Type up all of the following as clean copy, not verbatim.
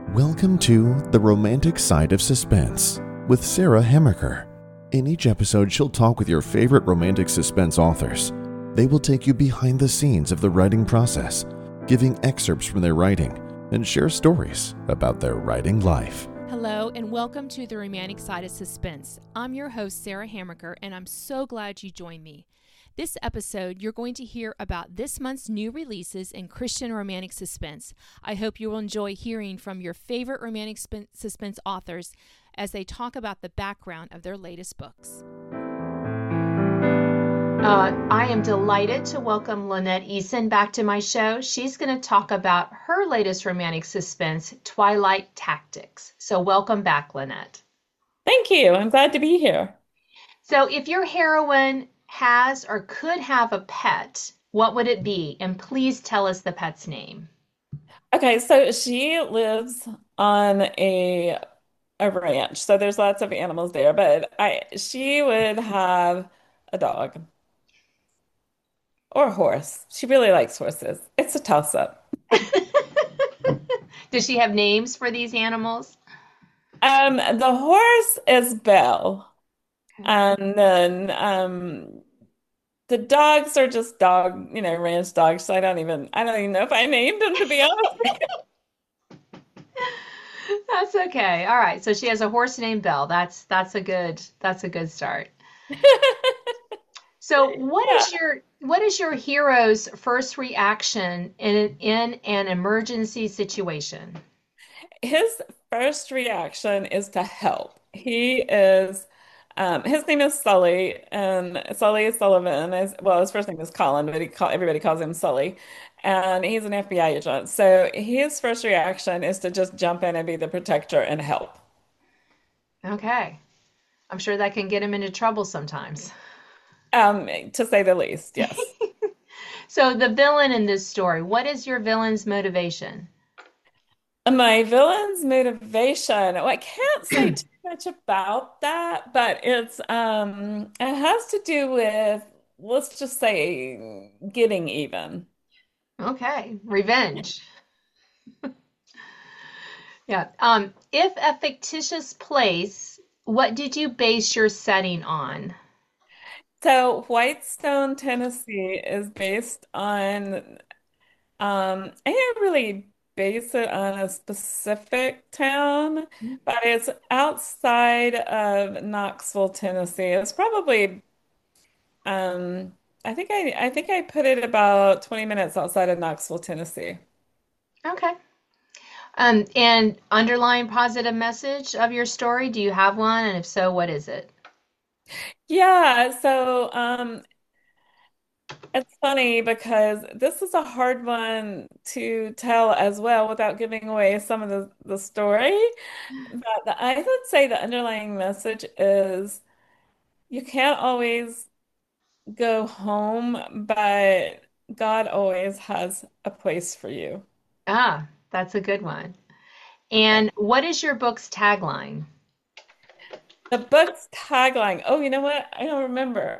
Welcome to The Romantic Side of Suspense with Sarah Hamaker. In each episode, she'll talk with your favorite romantic suspense authors. They will take you behind the scenes of the writing process, giving excerpts from their writing, and share stories about their writing life. Hello, and welcome to The Romantic Side of Suspense. I'm your host, Sarah Hamaker, and I'm so glad you joined me. This episode, you're going to hear about this month's new releases in Christian romantic suspense. I hope you will enjoy hearing from your favorite romantic suspense authors as they talk about the background of their latest books. I am delighted to welcome Lynette Eason back to my show. She's going to talk about her latest romantic suspense, Twilight Tactics. So welcome back, Lynette. Thank you. I'm glad to be here. So if your heroine has or could have a pet, what would it be? And please tell us the pet's name. Okay, so she lives on a ranch, so there's lots of animals there, but she would have a dog or a horse. She really likes horses. It's a toss-up. Does she have names for these animals? The horse is Belle, and then the dogs are just ranch dogs. So I don't even know if I named them, to be honest. That's okay. All right. So she has a horse named Belle. That's a good start. So what is your hero's first reaction in an emergency situation? His first reaction is to help. His name is Sully, and Sully Sullivan his first name is Colin, but everybody calls him Sully, and he's an FBI agent. So his first reaction is to just jump in and be the protector and help. Okay. I'm sure that can get him into trouble sometimes. To say the least, yes. So the villain in this story, what is your villain's motivation? My villain's motivation. Well, I can't say too much about that, but it has to do with, let's just say, getting even. Okay, revenge. Yeah. If a fictitious place, what did you base your setting on? So Whitestone, Tennessee is based on I can't really base it on a specific town, but it's outside of Knoxville, Tennessee. It's probably I think I put it about 20 minutes outside of Knoxville, Tennessee. Okay. And underlying positive message of your story, do you have one? And if so, what is it? Yeah, so it's funny because this is a hard one to tell as well without giving away some of the story. But I would say the underlying message is you can't always go home, but God always has a place for you. Ah, that's a good one. Yeah. And what is your book's tagline? The book's tagline. Oh, you know what? I don't remember.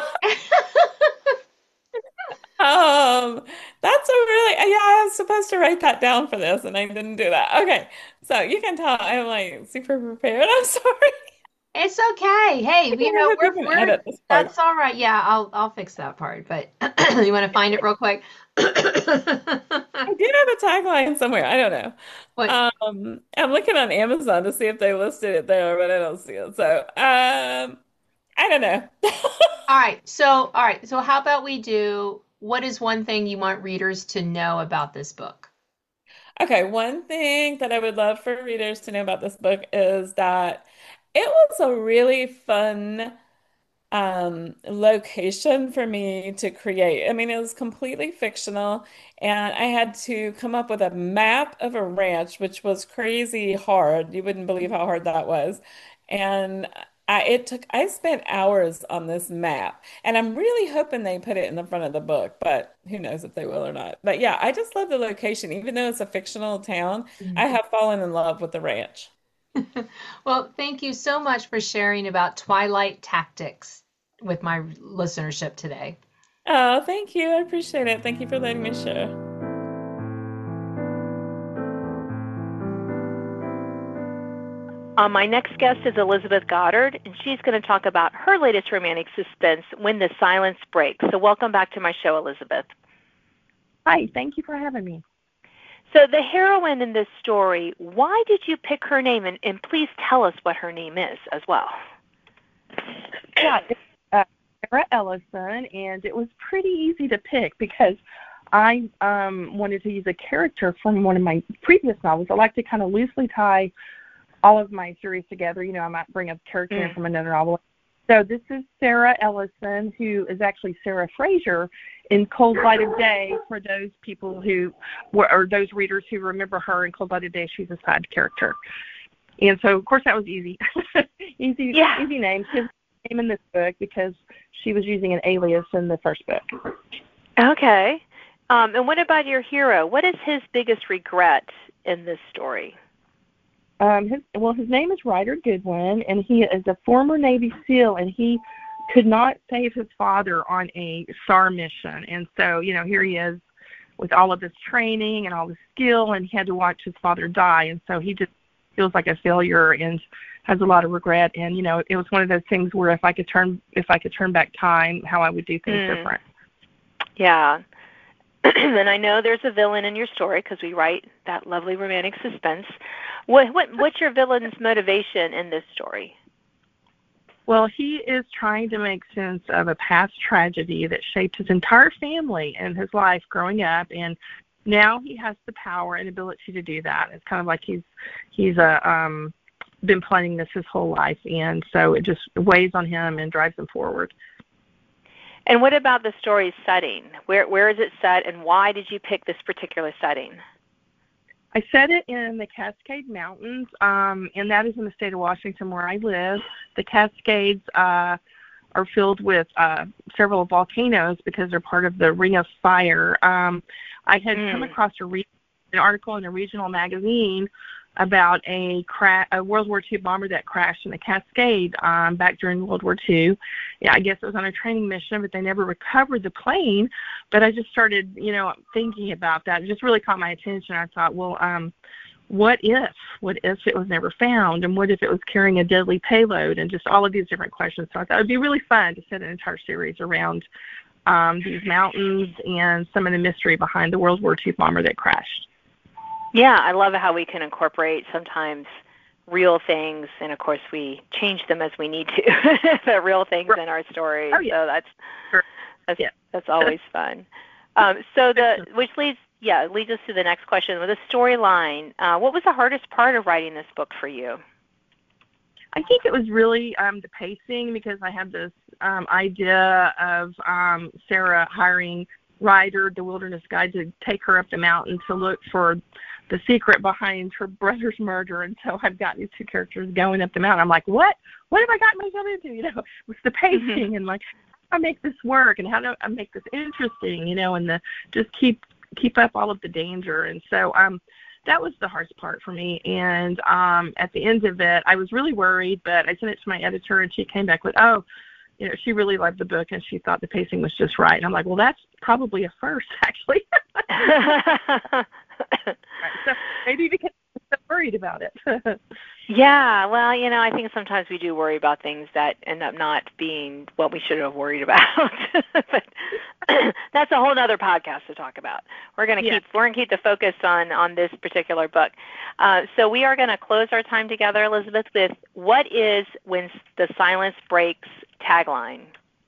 Um, that's a really, yeah, I was supposed to write that down for this and I didn't do that. Okay. So you can tell I'm like super prepared. I'm sorry. It's okay. Hey, I can have to even we're edit this part. that's all right. Yeah, I'll fix that part. But you want to find it real quick? I do have a tagline somewhere. I don't know. What? I'm looking on Amazon to see if they listed it there, but I don't see it. So, I don't know. All right. So how about we do what is one thing you want readers to know about this book? Okay, one thing that I would love for readers to know about this book is that it was a really fun location for me to create. I mean, it was completely fictional, and I had to come up with a map of a ranch, which was crazy hard. You wouldn't believe how hard that was. And I spent hours on this map, and I'm really hoping they put it in the front of the book, but who knows if they will or not. But yeah, I just love the location. Even though it's a fictional town, I have fallen in love with the ranch. Well, thank you so much for sharing about Twilight Tactics with my listenership today. Oh, thank you. I appreciate it. Thank you for letting me share. My next guest is Elizabeth Goddard, and she's going to talk about her latest romantic suspense, When the Silence Breaks. So welcome back to my show, Elizabeth. Hi, thank you for having me. So the heroine in this story, why did you pick her name? And please tell us what her name is as well. Yeah, it's Sarah Ellison, and it was pretty easy to pick because I wanted to use a character from one of my previous novels. I like to kind of loosely tie all of my series together. You know, I might bring a character in from another novel. So this is Sarah Ellison, who is actually Sarah Fraser in Cold Light of Day, for those people who were, or those readers who remember her in Cold Light of Day. She's a side character. And so, of course, that was easy. Easy name. She has a name in this book because she was using an alias in the first book. Okay. And what about your hero? What is his biggest regret in this story? His name is Ryder Goodwin, and he is a former Navy SEAL, and he could not save his father on a SAR mission. And so, you know, here he is with all of his training and all his skill, and he had to watch his father die. And so he just feels like a failure and has a lot of regret. And, you know, it was one of those things where if I could turn back time, how I would do things different. Yeah. And I know there's a villain in your story because we write that lovely romantic suspense. What's your villain's motivation in this story? Well, he is trying to make sense of a past tragedy that shaped his entire family and his life growing up, and now he has the power and ability to do that. It's kind of like he's been planning this his whole life, and so it just weighs on him and drives him forward. And what about the story's setting? Where is it set, and why did you pick this particular setting? I set it in the Cascade Mountains, and that is in the state of Washington where I live. The Cascades are filled with several volcanoes because they're part of the Ring of Fire. I had come across an article in a regional magazine about a World War II bomber that crashed in the Cascade back during World War II. Yeah, I guess it was on a training mission, but they never recovered the plane. But I just started, you know, thinking about that. It just really caught my attention. I thought, well, what if it was never found? And what if it was carrying a deadly payload? And just all of these different questions. So I thought it would be really fun to set an entire series around these mountains and some of the mystery behind the World War II bomber that crashed. Yeah, I love how we can incorporate sometimes real things, and of course we change them as we need to, but real things in our stories. Oh, yeah. So that's always fun. Which leads us to the next question. With a storyline, what was the hardest part of writing this book for you? I think it was really the pacing, because I had this idea of Sarah hiring Ryder, the wilderness guide, to take her up the mountain to look for the secret behind her brother's murder. And so I've got these two characters going up the mountain. I'm like, what have I gotten myself into? You know, with the pacing and like, how do I make this work and how do I make this interesting? You know, and just keep up all of the danger. And so that was the hardest part for me. And at the end of it, I was really worried, but I sent it to my editor, and she came back with, you know, she really loved the book, and she thought the pacing was just right. And I'm like, well, that's probably a first, actually. So maybe because I'm so worried about it. Yeah, well, you know, I think sometimes we do worry about things that end up not being what we should have worried about. But that's a whole other podcast to talk about. We're going to keep the focus on this particular book. So we are going to close our time together, Elizabeth, with what is When the Silence Breaks tagline?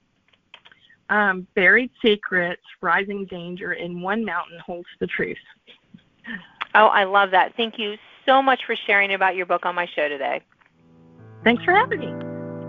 Buried secrets, rising danger, in one mountain holds the truth. Oh, I love that. Thank you so much for sharing about your book on my show today. Thanks for having me.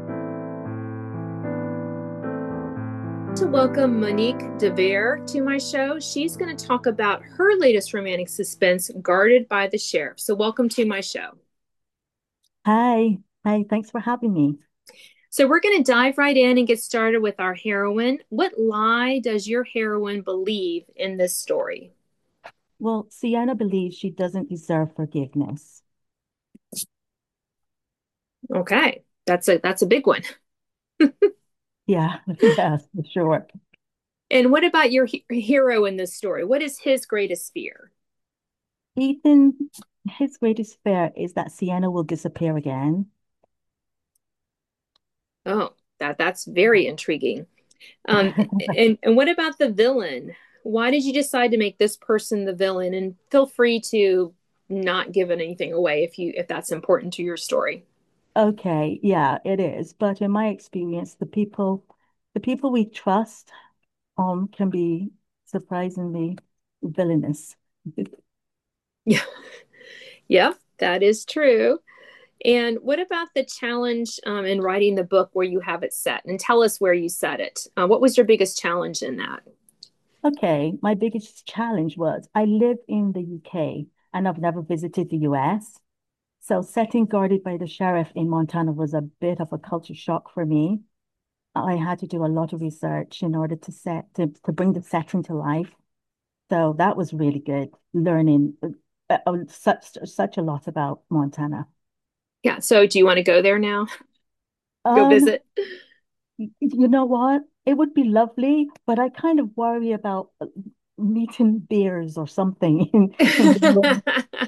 To welcome Monique DeVere to my show. She's going to talk about her latest romantic suspense, Guarded by the Sheriff. So welcome to my show. Hi, thanks for having me. So we're going to dive right in and get started with our heroine. What lie does your heroine believe in this story? Well, Sienna believes she doesn't deserve forgiveness. Okay, that's a big one. Yeah, yes, for sure. And what about your hero in this story? What is his greatest fear? Ethan His greatest fear is that Sienna will disappear again. Oh, that's very intriguing. And what about the villain? Why did you decide to make this person the villain? And feel free to not give anything away if that's important to your story. Okay, yeah, it is. But in my experience, the people we trust can be surprisingly villainous. Yeah, yeah, that is true. And what about the challenge in writing the book where you have it set? And tell us where you set it. What was your biggest challenge in that? Okay, my biggest challenge was I live in the UK and I've never visited the US. So setting Guarded by the Sheriff in Montana was a bit of a culture shock for me. I had to do a lot of research in order to bring the setting to life. So that was really good, learning such a lot about Montana. Yeah. So do you want to go there now? Go Um, visit? you know what? It would be lovely, but I kind of worry about meeting bears or something in the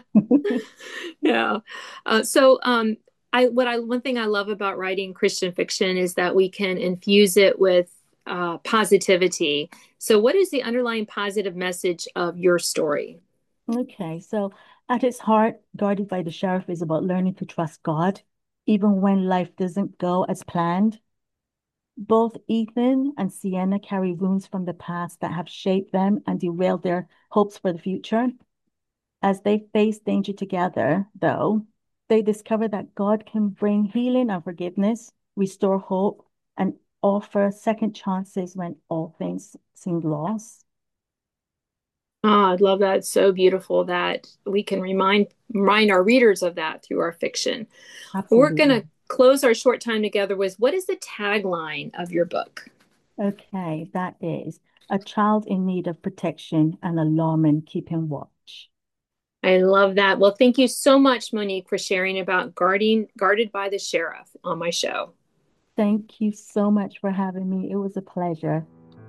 Yeah. So one thing I love about writing Christian fiction is that we can infuse it with positivity. So what is the underlying positive message of your story? Okay, so at its heart, Guarded by the Sheriff is about learning to trust God, even when life doesn't go as planned. Both Ethan and Sienna carry wounds from the past that have shaped them and derailed their hopes for the future. As they face danger together, though, they discover that God can bring healing and forgiveness, restore hope, and offer second chances when all things seem lost. Oh, I love that. It's so beautiful that we can remind our readers of that through our fiction. We're going Absolutely. to close our short time together with what is the tagline of your book? Okay, that is a child in need of protection and a lawman keeping watch. I love that. Well, thank you so much, Monique, for sharing about Guarded by the Sheriff on my show. Thank you so much for having me. It was a pleasure.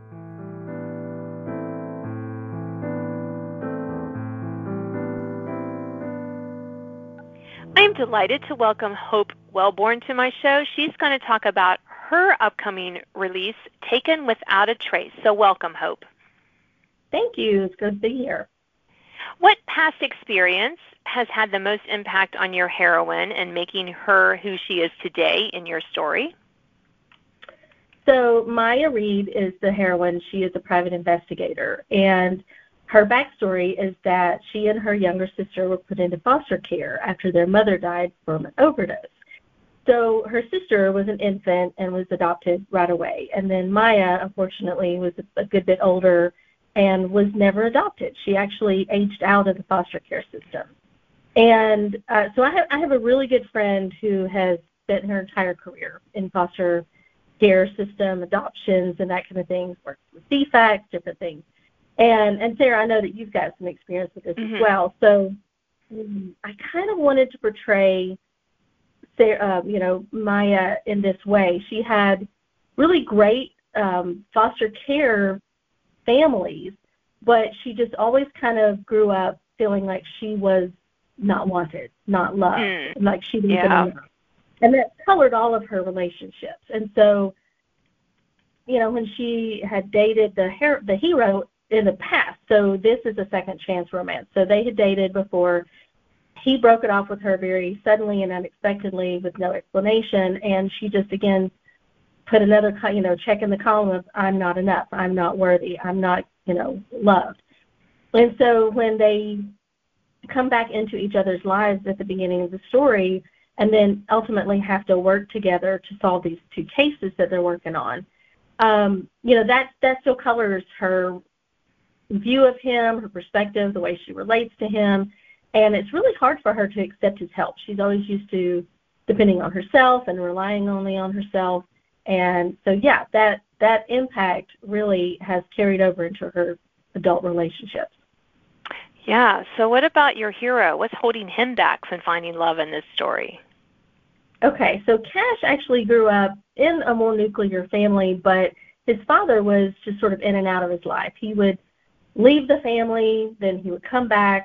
I am delighted to welcome Hope Wellborn to my show. She's going to talk about her upcoming release, Taken Without a Trace. So welcome, Hope. Thank you. It's good to be here. What past experience has had the most impact on your heroine and making her who she is today in your story? So Maya Reed is the heroine. She is a private investigator, and her backstory is that she and her younger sister were put into foster care after their mother died from an overdose. So her sister was an infant and was adopted right away, and then Maya, unfortunately, was a good bit older and was never adopted. She actually aged out of the foster care system. And so I have a really good friend who has spent her entire career in foster care system, adoptions, and that kind of thing, worked with DFACS, different things. And Sarah, I know that you've got some experience with this as well. So I kind of wanted to portray Sarah, Maya in this way. She had really great foster care families, but she just always kind of grew up feeling like she was not wanted, not loved, like she didn't get enough. And that colored all of her relationships. And so, when she had dated the hero in the past, so this is a second chance romance. So they had dated before. He broke it off with her very suddenly and unexpectedly with no explanation, and she just, again, put another, check in the column of, I'm not enough, I'm not worthy, I'm not, loved. And so when they come back into each other's lives at the beginning of the story and then ultimately have to work together to solve these two cases that they're working on, that still colors her view of him, her perspective, the way she relates to him. And it's really hard for her to accept his help. She's always used to depending on herself and relying only on herself. And so, yeah, that impact really has carried over into her adult relationships. Yeah, so what about your hero? What's holding him back from finding love in this story? Okay, so Cash actually grew up in a more nuclear family, but his father was just sort of in and out of his life. He would leave the family, then he would come back,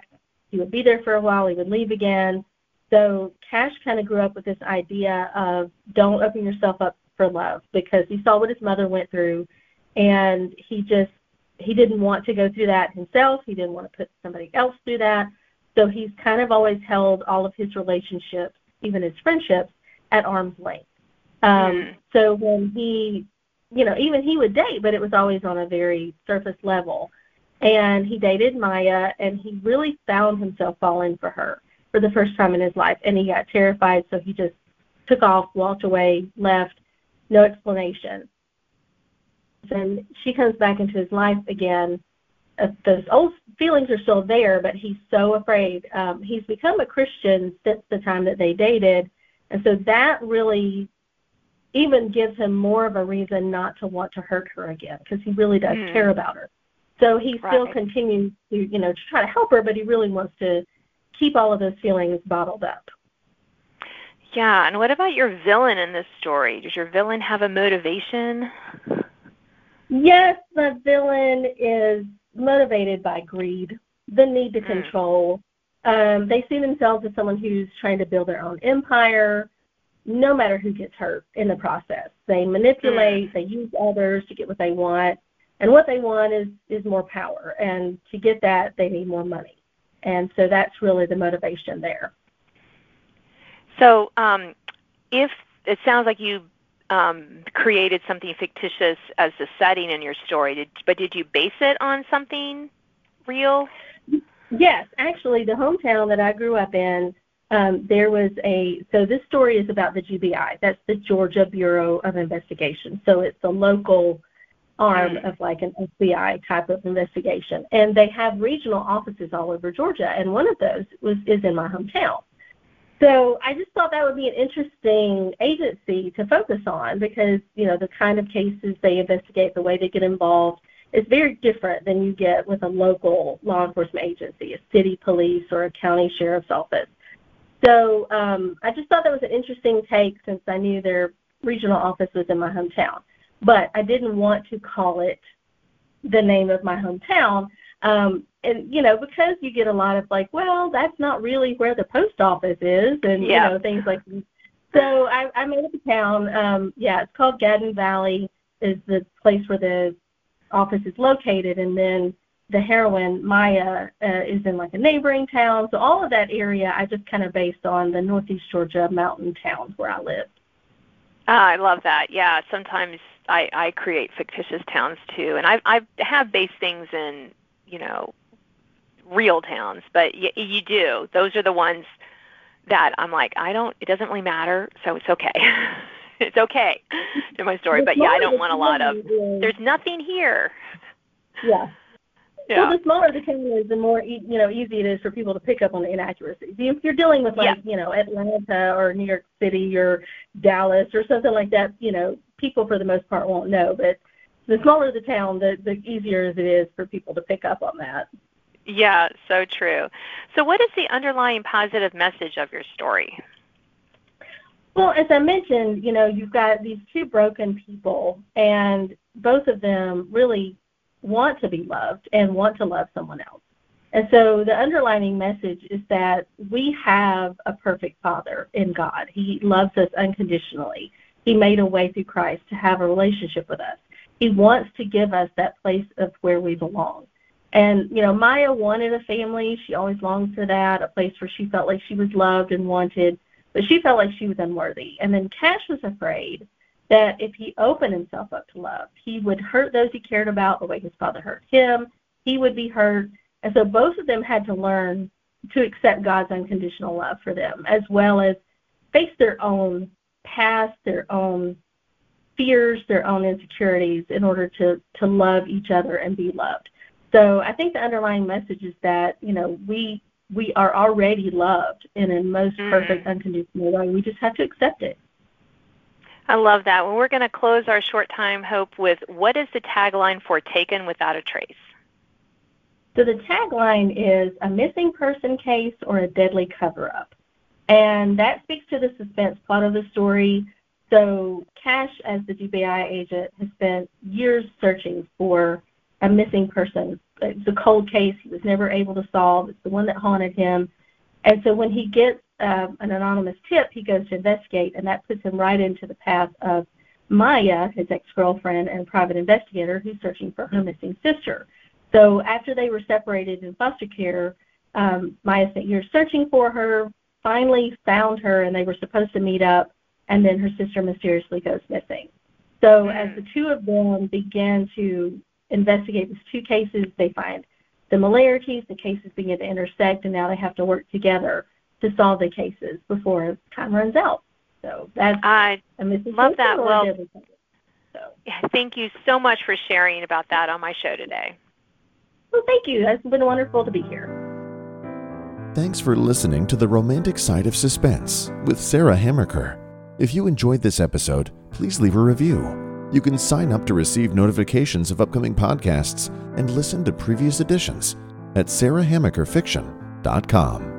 He would be there for a while, he would leave again. So Cash kind of grew up with this idea of don't open yourself up for love, because he saw what his mother went through, and he didn't want to go through that himself. He didn't want to put somebody else through that. So he's kind of always held all of his relationships, even his friendships, at arm's length. So when he, even he would date, but it was always on a very surface level. And he dated Maya, and he really found himself falling for her for the first time in his life. And he got terrified, so he just took off, walked away, left, no explanation. And she comes back into his life again. Those old feelings are still there, but he's so afraid. He's become a Christian since the time that they dated, and so that really even gives him more of a reason not to want to hurt her again, because he really does care about her. So he still continues to, to try to help her, but he really wants to keep all of those feelings bottled up. Yeah, and what about your villain in this story? Does your villain have a motivation? Yes, the villain is motivated by greed, the need to control. They see themselves as someone who's trying to build their own empire, no matter who gets hurt in the process. They manipulate, they use others to get what they want, and what they want is more power. And to get that, they need more money. And so that's really the motivation there. So if it sounds like you created something fictitious as the setting in your story, but did you base it on something real? Yes, actually, the hometown that I grew up in, there was so this story is about the GBI. That's the Georgia Bureau of Investigation. So it's a local arm of like an FBI type of investigation. And they have regional offices all over Georgia, and one of those is in my hometown. So I just thought that would be an interesting agency to focus on, because, the kind of cases they investigate, the way they get involved, is very different than you get with a local law enforcement agency, a city police or a county sheriff's office. So I just thought that was an interesting take, since I knew their regional office was in my hometown. But I didn't want to call it the name of my hometown. And, because you get a lot of like, well, that's not really where the post office is, and, things like that. So I made up a town. It's called Gaddon Valley, is the place where the office is located. And then the heroine, Maya, is in like a neighboring town. So all of that area, I just kind of based on the Northeast Georgia mountain towns where I live. I love that. Yeah, sometimes I create fictitious towns too. And I have based things in, real towns, but you do. Those are the ones that I'm like, it doesn't really matter, so it's okay. It's okay to my story, but I don't want a lot of, there's nothing here. Yeah. Well, the smaller the town is, the more, easy it is for people to pick up on the inaccuracies. If you're dealing with Atlanta or New York City or Dallas or something like that, people for the most part won't know, but the smaller the town, the easier it is for people to pick up on that. Yeah, so true. So what is the underlying positive message of your story? Well, as I mentioned, you've got these two broken people, and both of them really want to be loved and want to love someone else. And so the underlying message is that we have a perfect Father in God. He loves us unconditionally. He made a way through Christ to have a relationship with us. He wants to give us that place of where we belong. And, Maya wanted a family. She always longed for that, a place where she felt like she was loved and wanted, but she felt like she was unworthy. And then Cash was afraid that if he opened himself up to love, he would hurt those he cared about the way his father hurt him. He would be hurt. And so both of them had to learn to accept God's unconditional love for them, as well as face their own past, their own fears, their own insecurities, in order to love each other and be loved. So I think the underlying message is that, we are already loved in a most perfect, unconditional way. We just have to accept it. I love that. Well, we're going to close our short time, Hope, with what is the tagline for Taken Without a Trace? So the tagline is a missing person case or a deadly cover-up. And that speaks to the suspense plot of the story. So Cash, as the GBI agent, has spent years searching for a missing person it's a cold case he was never able to solve. It's the one that haunted him. And so when he gets an anonymous tip, he goes to investigate, and that puts him right into the path of Maya, his ex-girlfriend and private investigator, who's searching for her missing sister. So after they were separated in foster care, Maya spent years searching for her, finally found her, and they were supposed to meet up, and then her sister mysteriously goes missing. So as the two of them began to investigate these two cases, they find similarities, the cases begin to intersect, and now they have to work together to solve the cases before time runs out. So that's I love that. Well, so. Yeah, thank you so much for sharing about that on my show today. Well, thank you. It's been wonderful to be here. Thanks for listening to The Romantic Side of Suspense with Sarah Hammaker. If you enjoyed this episode, please leave a review. You can sign up to receive notifications of upcoming podcasts and listen to previous editions at sarahhammakerfiction.com.